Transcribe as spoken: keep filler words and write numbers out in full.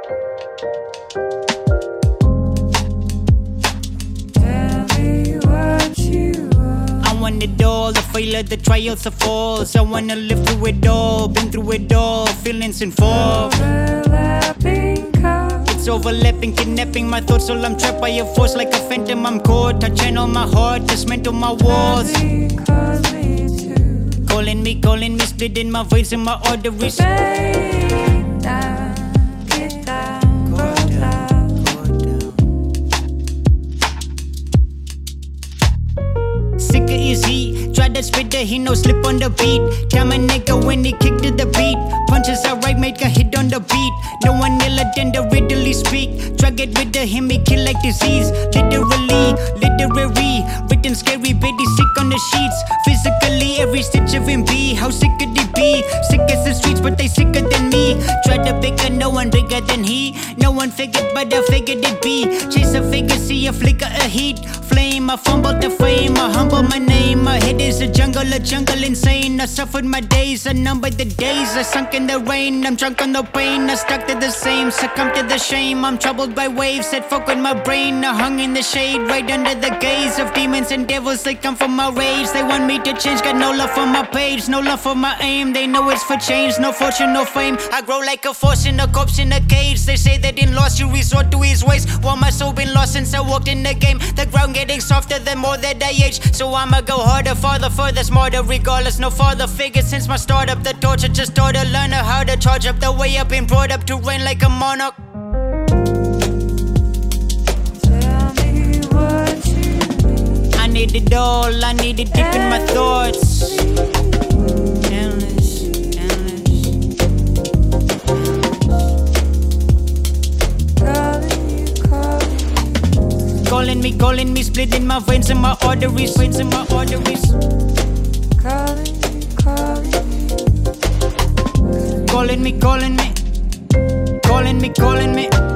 want it all, the failure, the trials, the falls. I wanna live through it all, been through it all, feelings involved. Overlapping cars. It's overlapping, kidnapping my thoughts, all I'm trapped by a force like a phantom. I'm caught, I channel my heart, dismantle my walls. Cause me to Calling me, calling me, splitting my veins and my arteries. bang down, get down, go down. Sicker is he, try to spit the he no slip on the beat. Tell my nigga when he kick to the beat. Punches are right, make a hit on the beat. No one iller than the riddly speak. Try get rid of him, he kill like disease. Literally, literary, written scary, bitty sick on the sheets. Physically, every stitch of him be. How sick could he be? Sick as the streets, but they sicker than me. Try to bigger, no one bigger than he. No one figured, but I figured it be. Chase a figure, see a flicker of heat. Flame, I fumbled the fame, I humble my name. My head is a jungle, a jungle insane. I suffered my days, I numbered the days. I sunk in the rain, I'm drunk on the pain. I stuck to the same, succumbed to the shame. I'm troubled by waves that fuck with my brain. I hung in the shade, right under the gaze of demons and devils. They come from my rage, they want me to change. Got no love for my page, no love for my aim. They know it's for change, no fortune, no fame. I grow like a force in a corpse in a cage. They say that in loss you resort to his ways. While my soul been lost since I walked in the game. The ground getting softer the more that I age. So I'ma go harder, farther, further, smarter. Regardless, no father figure since my start up. The torture just taught to learn how to charge up. The way I've been brought up to reign like a monarch. Tell me what you need. I need it all, I need it deep in my thoughts. Endless, endless. Calling you, calling Calling me, calling me, splitting my veins and my arteries, veins and my arteries. you, calling you, calling you. Calling me, calling me, calling me, calling me.